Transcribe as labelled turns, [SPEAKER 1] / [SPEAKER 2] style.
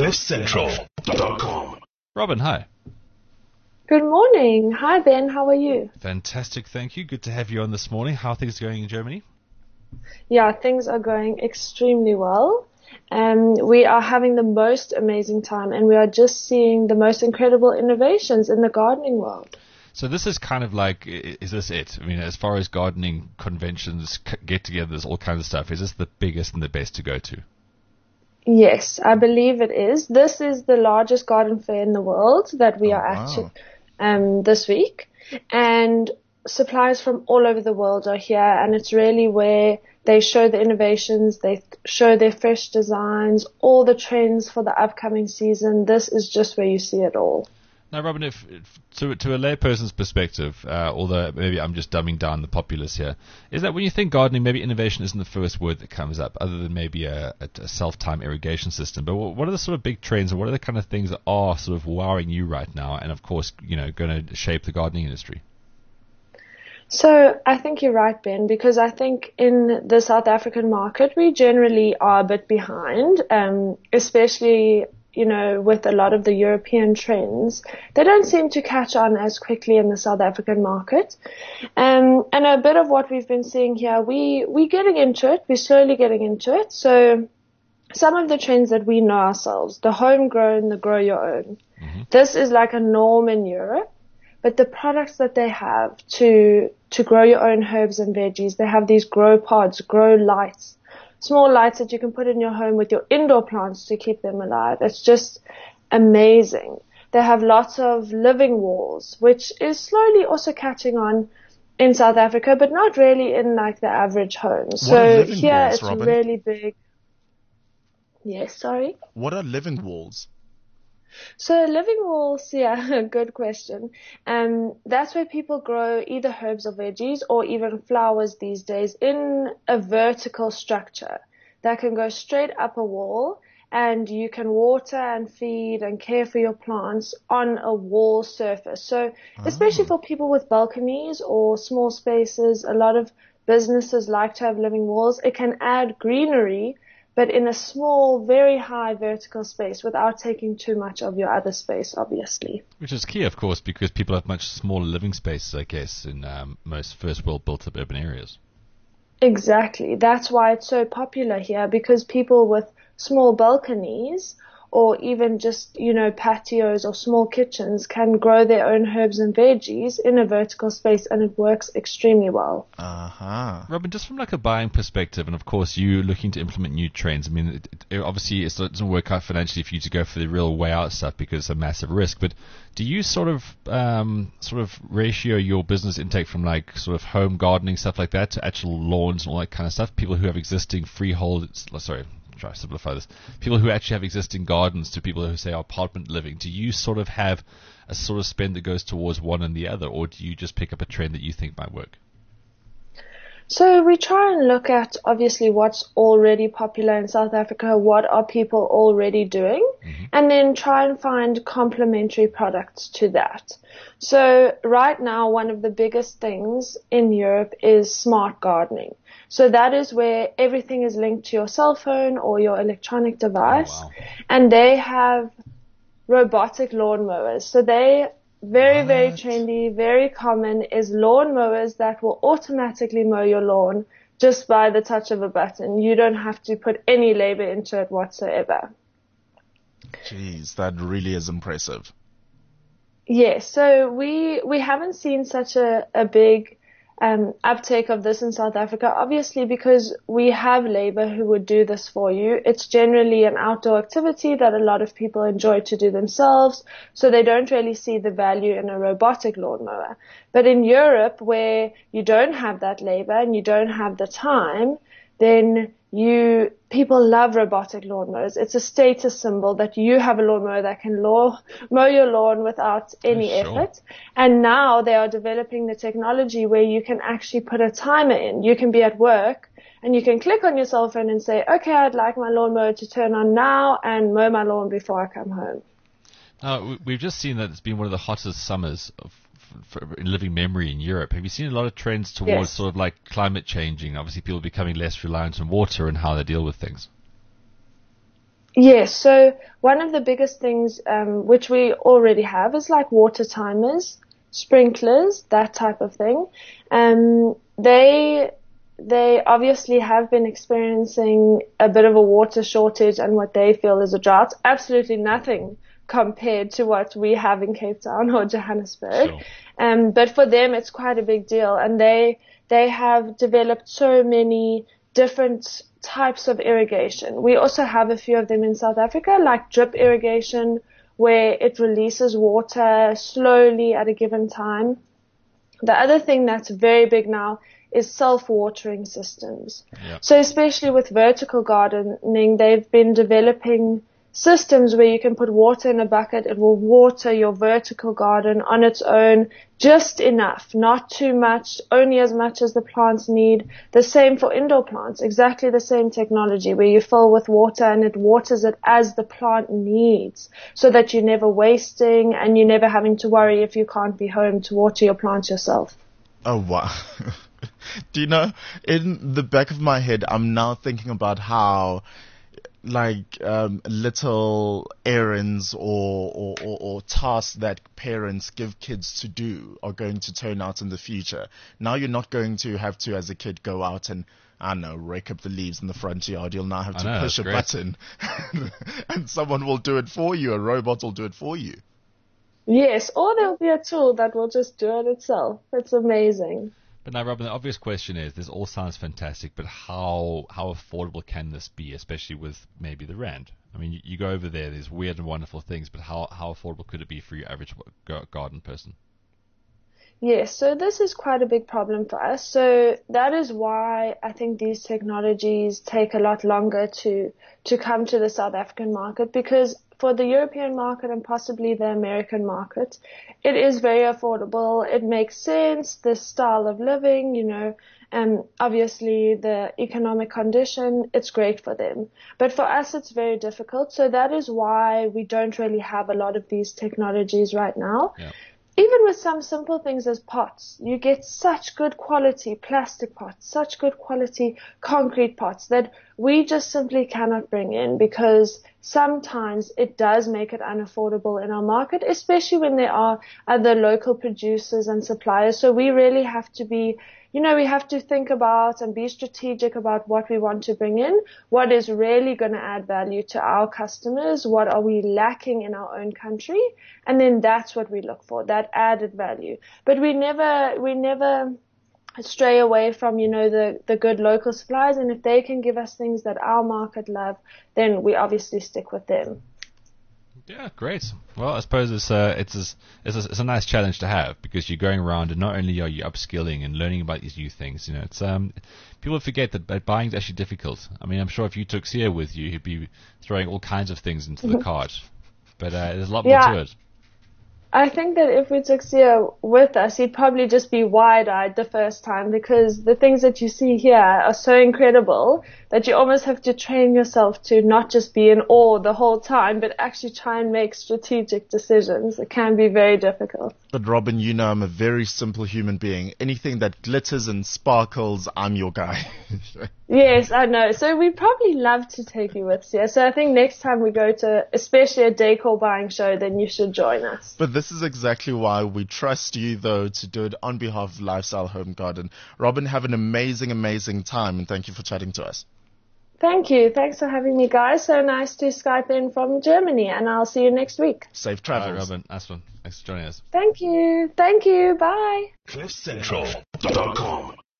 [SPEAKER 1] CliffCentral.com.
[SPEAKER 2] Robin, hi.
[SPEAKER 3] Good morning. Hi, Ben. How are you?
[SPEAKER 2] Fantastic, thank you. Good to have you on this morning. How are things going in Germany?
[SPEAKER 3] Yeah, things are going extremely well. We are having the most amazing time, and we are just seeing the most incredible innovations in the gardening world.
[SPEAKER 2] So this is kind of like, is this it? I mean, as far as gardening conventions, get-togethers, all kinds of stuff, is this the biggest and the best to go to?
[SPEAKER 3] Yes, I believe it is. This is the largest garden fair in the world that we are at this week. And suppliers from all over the world are here, and it's really where they show the innovations, they show their fresh designs, all the trends for the upcoming season. This is just where you see it all.
[SPEAKER 2] Now, Robin, if to a layperson's perspective, although maybe I'm just dumbing down the populace here, is that when you think gardening, maybe innovation isn't the first word that comes up, other than maybe a self-time irrigation system. But what are the sort of big trends, and what are the kind of things that are sort of wowing you right now, and of course, going to shape the gardening industry?
[SPEAKER 3] So I think you're right, Ben, because I think in the South African market, we generally are a bit behind, especially with a lot of the European trends. They don't seem to catch on as quickly in the South African market. And a bit of what we've been seeing here, we're getting into it. We're slowly getting into it. So some of the trends that we know ourselves, the homegrown, the grow your own. Mm-hmm. This is like a norm in Europe. But the products that they have to grow your own herbs and veggies, they have these grow pods, grow lights, small lights that you can put in your home with your indoor plants to keep them alive. It's just amazing. They have lots of living walls, which is slowly also catching on in South Africa, but not really in like the average home. So here it's Robin? Really big. Yes, sorry?
[SPEAKER 1] What are living walls?
[SPEAKER 3] So living walls, yeah, good question. That's where people grow either herbs or veggies or even flowers these days in a vertical structure that can go straight up a wall, and you can water and feed and care for your plants on a wall surface. So especially for people with balconies or small spaces, a lot of businesses like to have living walls. It can add greenery, but in a small, very high vertical space without taking too much of your other space, obviously.
[SPEAKER 2] Which is key, of course, because people have much smaller living spaces, I guess, in most first world built-up urban areas.
[SPEAKER 3] Exactly. That's why it's so popular here, because people with small balconies or even just, patios or small kitchens can grow their own herbs and veggies in a vertical space, and it works extremely well.
[SPEAKER 1] Uh-huh.
[SPEAKER 2] Robin, just from like a buying perspective, and of course you looking to implement new trends, I mean, obviously it doesn't work out financially for you to go for the real way out stuff because it's a massive risk, but do you sort of ratio your business intake from like sort of home gardening, stuff like that, to actual lawns and all that kind of stuff? People who have existing try to simplify this. People who actually have existing gardens to people who say are apartment living. Do you sort of have a sort of spend that goes towards one and the other, or do you just pick up a trend that you think might work?
[SPEAKER 3] So we try and look at obviously what's already popular in South Africa, what are people already doing, and then try and find complementary products to that. So right now, one of the biggest things in Europe is smart gardening. So that is where everything is linked to your cell phone or your electronic device, and they have robotic lawnmowers. So they very trendy, very common is lawn mowers that will automatically mow your lawn just by the touch of a button. You don't have to put any labor into it whatsoever.
[SPEAKER 1] Jeez, that really is impressive.
[SPEAKER 3] Yes, so we haven't seen such a big uptake of this in South Africa, obviously because we have labor who would do this for you. It's generally an outdoor activity that a lot of people enjoy to do themselves, so they don't really see the value in a robotic lawnmower. But in Europe, where you don't have that labor and you don't have the time, then people love robotic lawnmowers. It's a status symbol that you have a lawnmower that can mow your lawn without any effort. And now they are developing the technology where you can actually put a timer in. You can be at work and you can click on your cell phone and say, okay, I'd like my lawnmower to turn on now and mow my lawn before I come home.
[SPEAKER 2] We've just seen that it's been one of the hottest summers in living memory in Europe. Have you seen a lot of trends towards sort of like climate changing? Obviously, people becoming less reliant on water and how they deal with things.
[SPEAKER 3] Yes, so one of the biggest things which we already have is like water timers, sprinklers, that type of thing. They obviously have been experiencing a bit of a water shortage and what they feel is a drought. Absolutely nothing compared to what we have in Cape Town or Johannesburg.
[SPEAKER 2] Sure.
[SPEAKER 3] But for them, it's quite a big deal, and they have developed so many different types of irrigation. We also have a few of them in South Africa, like drip irrigation, where it releases water slowly at a given time. The other thing that's very big now is self-watering systems.
[SPEAKER 2] Yeah.
[SPEAKER 3] So especially with vertical gardening, they've been developing systems where you can put water in a bucket. It will water your vertical garden on its own, just enough, not too much, only as much as the plants need. The same for indoor plants, exactly the same technology where you fill with water and it waters it as the plant needs, so that you're never wasting and you're never having to worry if you can't be home to water your plants yourself.
[SPEAKER 1] Oh, wow. Do you know, in the back of my head, I'm now thinking about how, like, little errands or tasks that parents give kids to do are going to turn out in the future. Now you're not going to have to, as a kid, go out and, I don't know, rake up the leaves in the front yard. You'll now have to push a button and someone will do it for you. A robot will do it for you.
[SPEAKER 3] Yes, or there'll be a tool that will just do it itself. It's amazing.
[SPEAKER 2] But now, Robin, the obvious question is, this all sounds fantastic, but how affordable can this be, especially with maybe the rand? I mean, you go over there, there's weird and wonderful things, but how affordable could it be for your average garden person?
[SPEAKER 3] Yes, so this is quite a big problem for us. So that is why I think these technologies take a lot longer to come to the South African market, because for the European market and possibly the American market, it is very affordable. It makes sense, the style of living, and obviously the economic condition, it's great for them. But for us, it's very difficult. So that is why we don't really have a lot of these technologies right now.
[SPEAKER 2] Yeah.
[SPEAKER 3] Even with some simple things as pots, you get such good quality plastic pots, such good quality concrete pots that we just simply cannot bring in, because sometimes it does make it unaffordable in our market, especially when there are other local producers and suppliers. So we really have to be, we have to think about and be strategic about what we want to bring in, what is really going to add value to our customers, what are we lacking in our own country, and then that's what we look for, that added value. But we never stray away from, the good local suppliers, and if they can give us things that our market love, then we obviously stick with them.
[SPEAKER 2] Yeah, great. Well, I suppose it's a nice challenge to have, because you're going around and not only are you upskilling and learning about these new things, it's people forget that buying is actually difficult. I mean, I'm sure if you took Sia with you, he'd be throwing all kinds of things into the cart, but there's a lot more to it.
[SPEAKER 3] I think that if we took Sia with us, he'd probably just be wide-eyed the first time, because the things that you see here are so incredible that you almost have to train yourself to not just be in awe the whole time, but actually try and make strategic decisions. It can be very difficult.
[SPEAKER 1] But Robin, I'm a very simple human being. Anything that glitters and sparkles, I'm your guy.
[SPEAKER 3] Yes, I know. So we'd probably love to take you with Sia. So I think next time we go to, especially a decor buying show, then you should join us.
[SPEAKER 1] But this is exactly why we trust you, though, to do it on behalf of Lifestyle Home Garden. Robin, have an amazing, amazing time, and thank you for chatting to us.
[SPEAKER 3] Thank you. Thanks for having me, guys. So nice to Skype in from Germany, and I'll see you next week.
[SPEAKER 1] Safe travels.
[SPEAKER 2] All right, Robin. Nice one. Thanks for joining us.
[SPEAKER 3] Thank you. Thank you. Bye.
[SPEAKER 4] CliffCentral.com